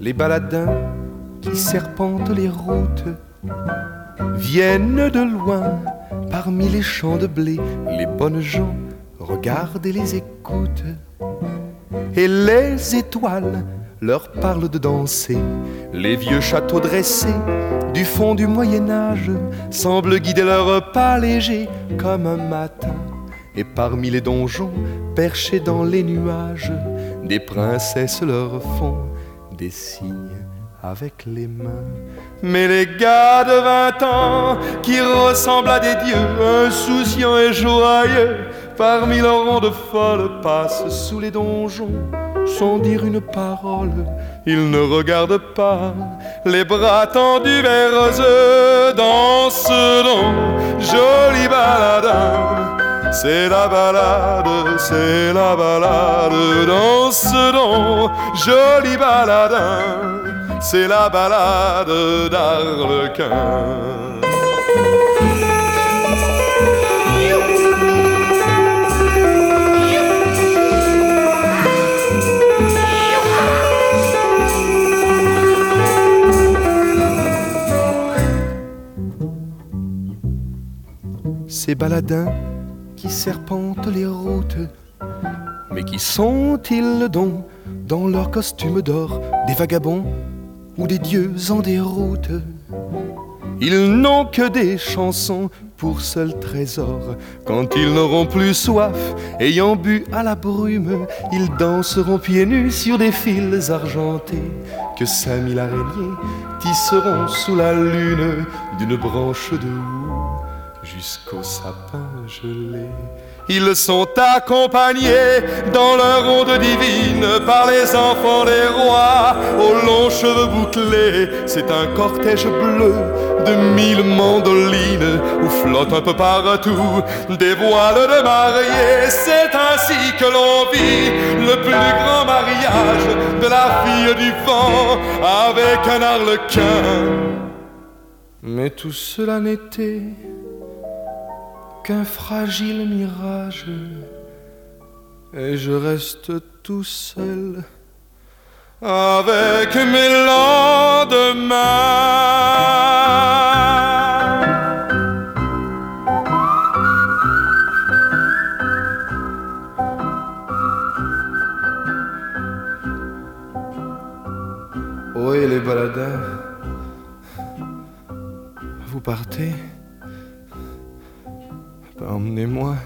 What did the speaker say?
les baladins qui serpentent les routes viennent de loin parmi les champs de blé. Les bonnes gens regardent et les écoutent, et les étoiles leur parlent de danser. Les vieux châteaux dressés du fond du Moyen-Âge semblent guider leurs pas légers comme un matin. Et parmi les donjons perchés dans les nuages, des princesses leur font des signes avec les mains. Mais les gars de 20 ans qui ressemblent à des dieux, insouciants et joyeux, parmi leurs rondes folles passent sous les donjons sans dire une parole. Ils ne regardent pas, les bras tendus vers eux, dansent donc, joli baladin. C'est la balade, c'est la balade, danse donc, joli baladin. C'est la balade d'Arlequin. Ces baladins qui serpentent les routes, mais qui sont-ils donc dans leur costume d'or? Des vagabonds ou des dieux en déroute? Ils n'ont que des chansons pour seul trésor. Quand ils n'auront plus soif, ayant bu à la brume, ils danseront pieds nus sur des fils argentés que 5000 araignées tisseront sous la lune, d'une branche de houx jusqu'au sapin gelé. Ils sont accompagnés dans leur ronde divine par les enfants des rois aux longs cheveux bouclés. C'est un cortège bleu de 1000 mandolines où flottent un peu partout des voiles de mariés. C'est ainsi que l'on vit le plus grand mariage de la fille du vent avec un arlequin. Mais tout cela n'était qu'un fragile mirage, et je reste tout seul avec mes lendemains. Oui, les baladins, vous partez? Emmenez-moi.